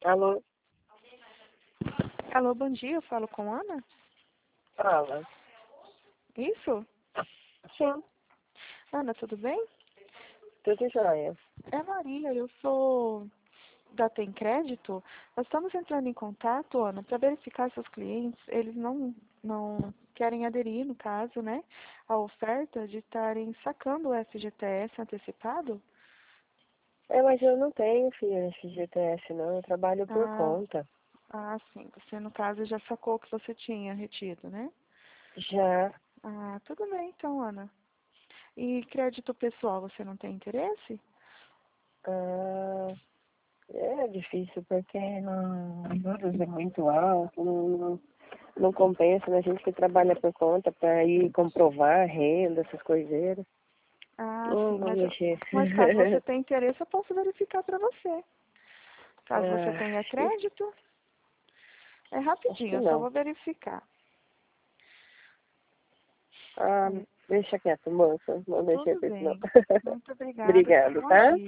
Alô? Alô, bom dia, eu falo com Ana? Fala. Isso? Sim, Ana, tudo bem? tudo jóia. É Maria, eu sou da Tem Crédito. Nós estamos entrando em contato, Ana, para verificar se os clientes, eles não querem aderir, no caso, né, à oferta de estarem sacando o FGTS antecipado. Mas eu não tenho FGTS, não. Eu trabalho por Ah, conta. sim, você, no caso, já sacou o que você tinha retido, né? Já. Ah, tudo bem, então, Ana. E crédito pessoal, você não tem interesse? Ah, é difícil porque os juros é muito alto, não compensa, né? A gente que trabalha por conta para ir comprovar renda, essas coiseiras. Ah, Não sim, vou mexer. mas caso você tenha interesse, eu posso verificar para você. Caso você Ah, tenha acho que, crédito, é acho rapidinho, que eu só não. vou verificar. Ah, É, deixa quieto, moça. Não mexer tudo com isso, não. bem. Muito obrigada. Tenha um Obrigado, bom tá? dia.